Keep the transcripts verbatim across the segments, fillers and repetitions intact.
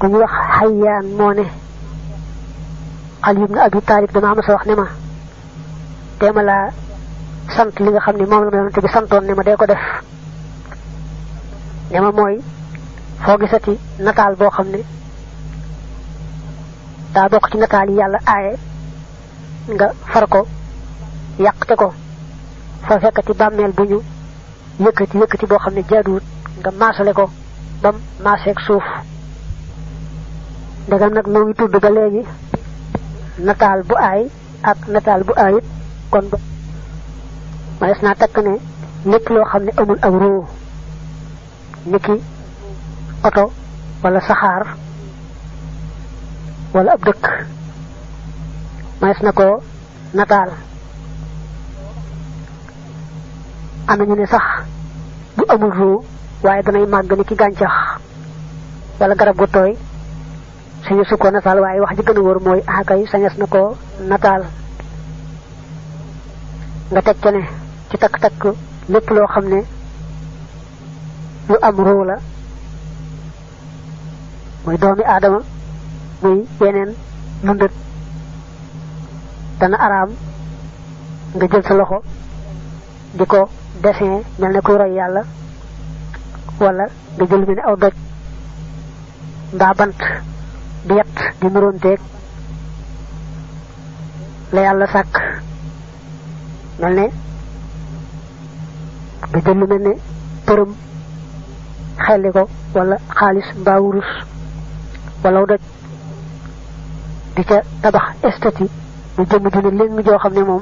ku ñu wax Hayyan moo ne Ali ibn Abi Talib dama ma sa wax ne ma téema laa sant li nga xam ne moom la ma yonante bi santoon ne ma dee ko def ne ma mooy foo gisati nataal boo xam ne daa bokk ci nataal yi yàlla aaye nga far ko yàqte ko fa fekkati bàmmeel bu ñu yëkkati yëkkati boo xam ne jaaduwut nga maasale ko bam maaseeg suuf ndegam nag noo ngi tudd ba léegi nataal bu aay ak nataal bu aayit kon ba manes naa takk ne lépp loo xam ne amul ak ruu niki oto wala saxaar wala ab dëkk manes na ko nataal am nañu ne sax bu amul ruu waaye danay màgg ni ki gàncax wala garab gu tooy sañu su ko nataal waaye wax ji gën a wóor mooy akay sañes na ko nataal nga teg ca ne ci takk-takk lépp loo xam ne lu am ruu la muy doomi aadama muy yeneen lundat dana araam nga jël sa loxo di ko dessin mel ne kuy roy yàlla wala nga jël mel ne aw doj mbaa bant di yett di muroonteeg la yàlla sàkk mel ne nga jël lu mel ne përëm xelli ko wala xaalis mbaa wurus wala aw doj di ca tabax estati mu jëmm ju ne leen joo xam ne moom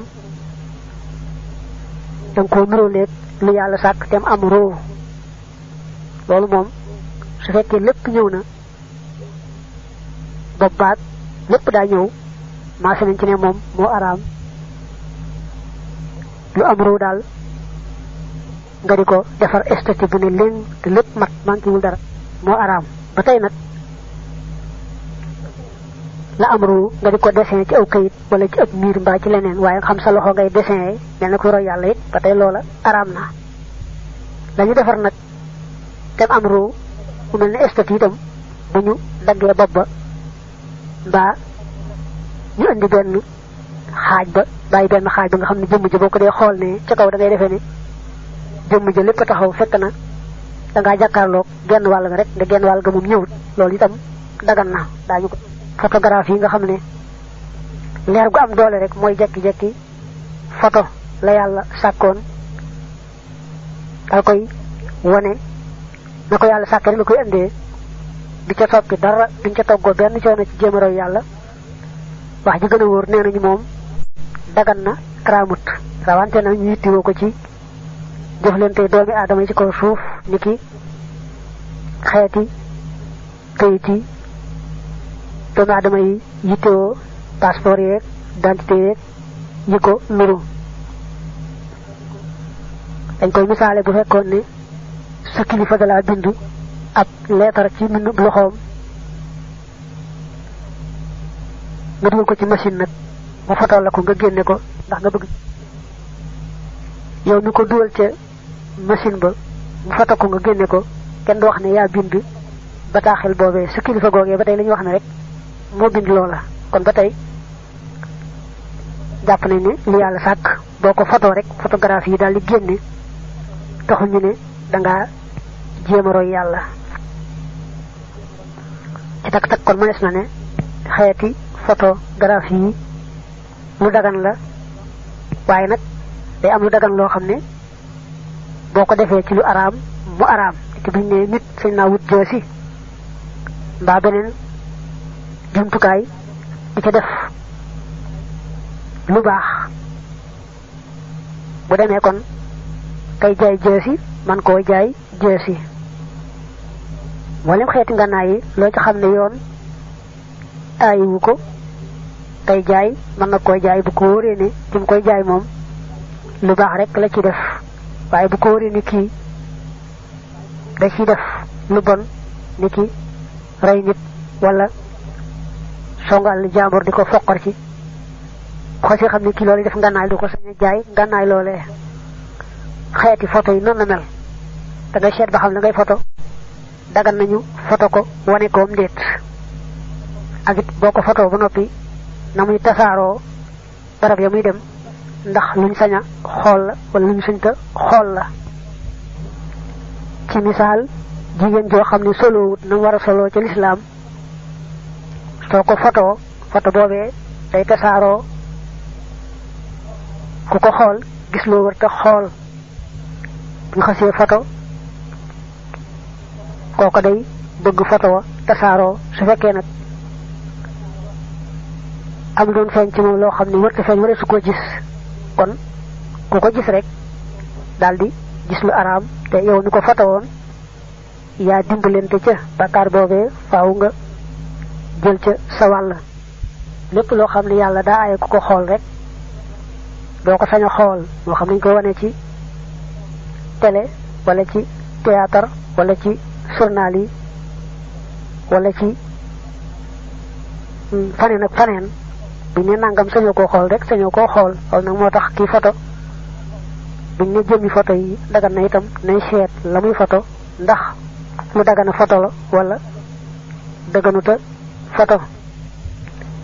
danga koo nuróoleeg lu yàlla sàkk te am roo loolu moom su fekkee lépp ñëw na bopp baat lépp daa ñëw maase nañ ci ne moom moo araam lu am roo daal nga di ko defar estati bu ne leen te lépp mat manquéwul dara moo araam ba tey nag la am ruu nga di ko dessin ci aw kayit wala ci ab miir mbaa ci leneen waaye xam sa loxo ngay dessin mel na ko roy yàlla it ba tey loola araam na lañu defar nag tem am ruu mu mel ne estati itam bu ñu daggee bopp ba mbaa ñu indi benn xaaj ba bàyyi benn xaaj ba nga xam ne jëmm ja boo ko dee xool ne ca kaw da ngay defee ne jëmm ja lépp taxaw fekk na da ngaa jàkkaarloog genn wàll nga rek nde genn wàll ga moom ñëwut loolu itam dagan na daañu ko photographie yi nga xam ne leer gu am doole rek mooy jekki-jekki photo la yàlla sàkkoon dal koy wone na ko yàlla sàkkee la koy indee di ca toppi dara duñ ca toggoo benn coono ci jéem a roy yàlla wax ji gën a wóor nee nañu moom dagan na araamut rawante na ñu yittiwoo ko ci jëflante doomi aadama yi ci kaw suuf ni ki xeeti kayit yi doomi aadama yi yittewoo passeport yeeg identité yeeg yi ko nuru dañ koy misaale bu fekkoon ne sa kilifa da laa bind ab leetar ci mbind loxoom nga dugal ko ci machine nag mu fotool la ko nga génne ko ndax nga bëgg yow mi ko dugal ca machine ba mu foto ko nga génne ko kenn du wax ne yaa bind bataaxel boobee sa kilifa googee ba tey la ñu wax ne rek moo bind loola kon ba tey jàpp nañ ne li yàlla sàkk boo ko photo rek photographie yi daal di génne taxul ñu ne dangaa jéem a roy yàlla ci tak tak kon mënees na ne xeeti photographie yi lu dagan la waaye nag day am lu dagan loo xam ne boo ko defee ci lu araam mu araam ci buñ ne nit sañ naa wut joosi mbaa beneen jumtukaay di ca def lu baax bu demee kon kay jaay joosi man koo jaay joosi mboolem xeeti ngànnaay yi loo ci xam ne yoon aayiwu ko kay jaay mën na koy jaay bu ko wóoree ne ci mu koy jaay moom lu baax rek la ci def waaye bu ko wóoree ni kii da ci def lu bon ni ki rey nit wala songal jàmbur di ko foqar ci xoo si xam ne kii loolu def ngànnaay du ko sañ a jaay ngànnaay loolee xeeti photo yi noonu la mel da ngay seet ba xam la ngay photo dagan nañu photo ko wane koom ndéet ak it boko photo ba nopi namuy tassaro barab ya muy dem ndax luñ saña xol la wala luñ sañta xol la ci misal jigen jo xamni solo na wara solo ci l'islam soko photo photo bobé day tassaro ku ko xol gis lo warta xol bu xasse photo koko day bëgg photo tassaro su fekke nak am doon feñ ci mom lo xamni warta feñ wara su ko gis kon ku ko gis rek daldi gis lu aram te yow ni ko photo won ya dimbalante ca bakar bobé faaw nga jël ca sa wal lepp lo xamni yalla da ay ku ko xol rek do ko saña xol mo xam nañ ko wone ci télé wala ci théâtre wala ci journal yi wala ci fanen ak fanen bu ñu nangam sañu ko xol rek sañu ko xol wal nak motax ki photo bu ñu jëmi photo yi daga na itam nay xéet lamuy photo ndax lu daga na photo la wala daganuta photo